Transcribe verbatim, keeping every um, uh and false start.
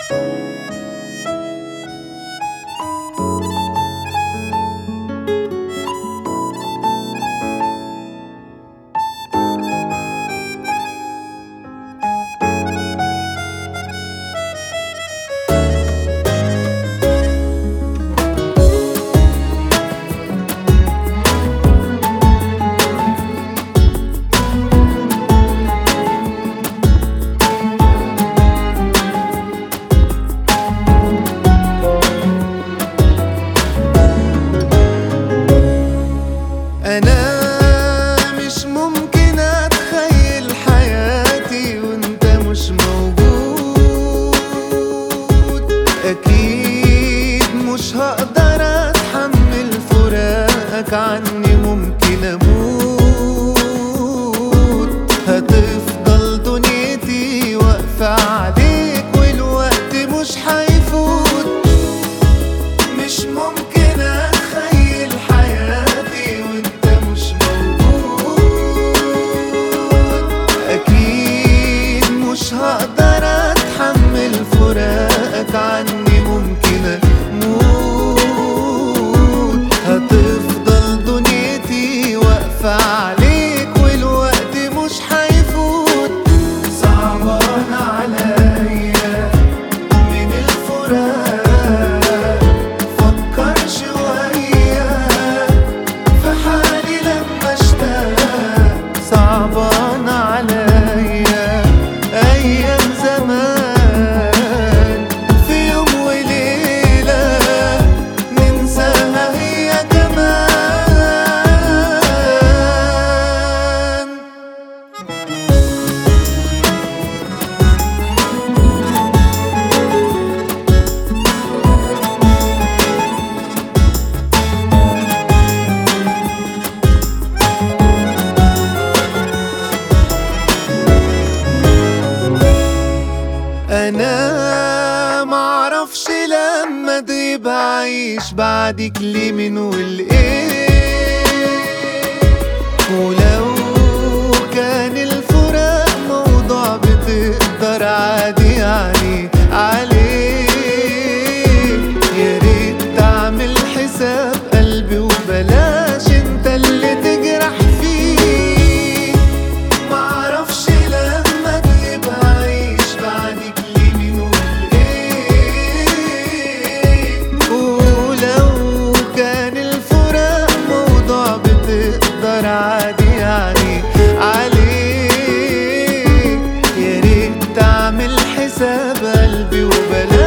أنا مش ممكن أتخيل حياتي وأنت مش موجود. أكيد مش هقدر أتحمل فراقك عني، ممكن أموت. هتفضل دنيتي واقفة عليك والوقت مش هيفوت. مش ممكن أتخيل حياتي وأنت مش موجود. أكيد مش هقدر أتحمل فراقك عني، ممكن أموت. هتفضل دنيتي واقفة عليك والوقت مش هيفوت. صعبان عليا من الفراق، فكر شوية في حالي لما اشتاق. صعبان عليا أيام زمان، في يوم وليلة ننساها هي كمان. أنا معرفش لما تغيب أعيش بعدك ليه من والإيه. ولو كان الفراق موضوع بتقدر عادي يعني عليه. يا ريت تعمل حساب قلبي وبلاش انت اللي تجرح فيه. معرفش لما تغيب أعيش بعدك ليه من والإيه. ولو كان الفراق موضوع بتقدر عادي يعني عليه. يا ريت تعمل حساب قلبي وبلاش